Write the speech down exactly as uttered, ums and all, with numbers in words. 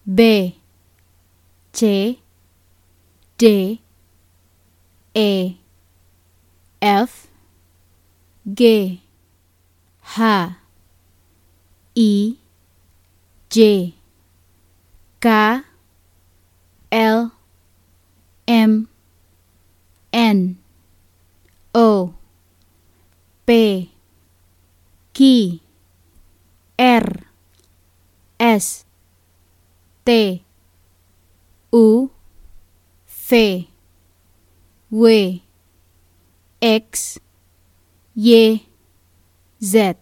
B, C, D, E, F, G, H, I, J, K, L, M, N, O, P, Q, R, S, T, U, V, W, X, Y, Z.